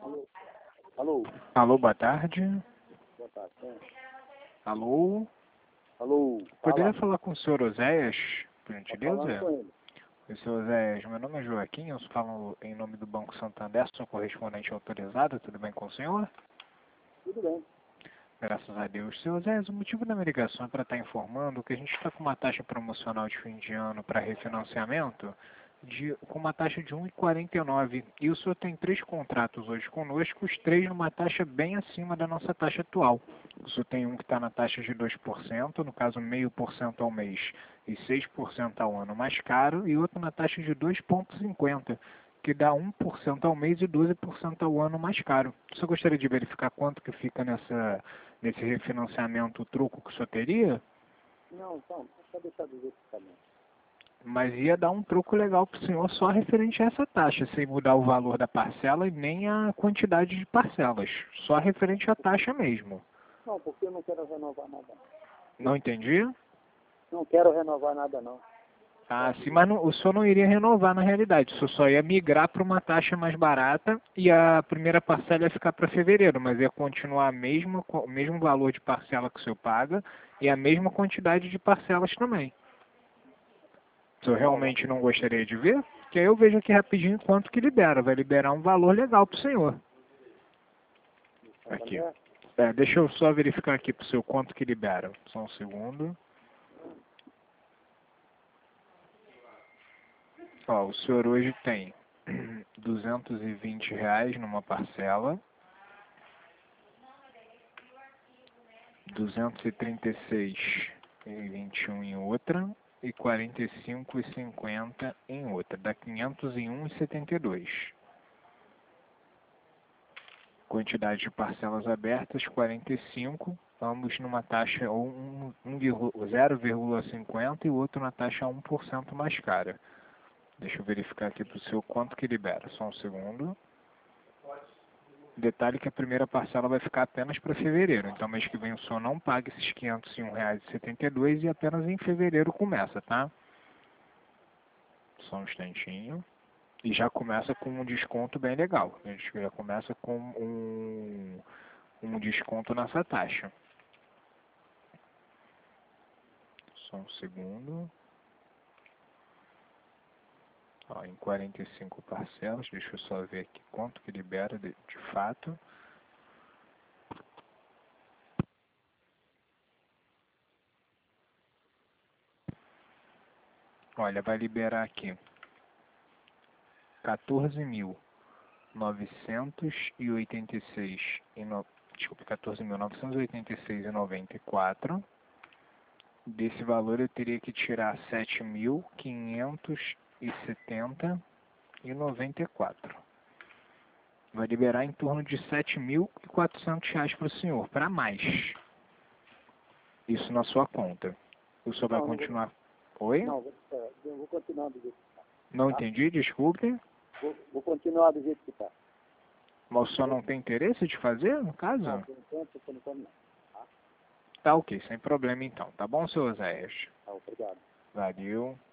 Alô? Alô? Alô, boa tarde. Boa tarde. Quem? Alô? Alô? Poderia Fala. falar com o senhor Oséias, por Tá falando gentileza? com ele. O senhor Oséias, meu nome é Joaquim, eu falo em nome do Banco Santander, sou correspondente autorizado, tudo bem com o senhor? Tudo bem. Graças a Deus. Senhor Oséias, o motivo da minha ligação é para estar informando que a gente está com uma taxa promocional de fim de ano para refinanciamento com uma taxa de 1,49. E o senhor tem 3 contratos hoje conosco, os 3 numa taxa bem acima da nossa taxa atual. O senhor tem um que está na taxa de 2%, no caso 0,5% ao mês e 6% ao ano mais caro, e outro na taxa de 2,50, que dá 1% ao mês e 12% ao ano mais caro. O senhor gostaria de verificar quanto que fica nesse refinanciamento o troco que o senhor teria? Não, então, só deixar do jeito que tá mesmo. Mas ia dar um troco legal para o senhor só referente a essa taxa, sem mudar o valor da parcela e nem a quantidade de parcelas. Só referente à taxa mesmo. Não, porque eu não quero renovar nada. Não entendi? Não quero renovar nada, não. Ah, sim, mas o senhor não iria renovar na realidade. O senhor só ia migrar para uma taxa mais barata e a primeira parcela ia ficar para fevereiro, mas ia continuar o mesmo valor de parcela que o senhor paga e a mesma quantidade de parcelas também. O senhor realmente não gostaria de ver? Que aí eu vejo aqui rapidinho quanto que libera. Vai liberar um valor legal para o senhor. Aqui. Deixa eu só verificar aqui para o senhor quanto que libera. Só um segundo. Ó, o senhor hoje tem R$ 220 numa parcela, 236,21 em outra e 45,50 em outra. Dá 501,72. Quantidade de parcelas abertas 45, ambos numa taxa 0,50 e o outro na taxa 1% mais cara. Deixa eu verificar aqui para o seu quanto que libera. Só um segundo. Detalhe que a primeira parcela vai ficar apenas para fevereiro. Então, mês que vem o senhor não paga esses R$ 501,72 e apenas em fevereiro começa, tá? Só um instantinho. E já começa com um desconto bem legal. A gente já começa com um desconto nessa taxa. Só um segundo. Ó, em 45 parcelas, deixa eu só ver aqui quanto que libera de fato. Olha, vai liberar aqui 14.986 desculpa, 14.986,94. Desse valor eu teria que tirar 7.570,94. Vai liberar em torno de R$ 7.400 para o senhor, para mais. Isso na sua conta. O senhor vai continuar... Oi? Não, eu vou continuar do jeito que tá. Não entendi, desculpe. Vou continuar do jeito que tá. Mas o senhor não tem interesse de fazer, no caso? Não, por enquanto não. Tá ok, sem problema então. Tá bom, senhor Oséias? Tá, obrigado. Valeu.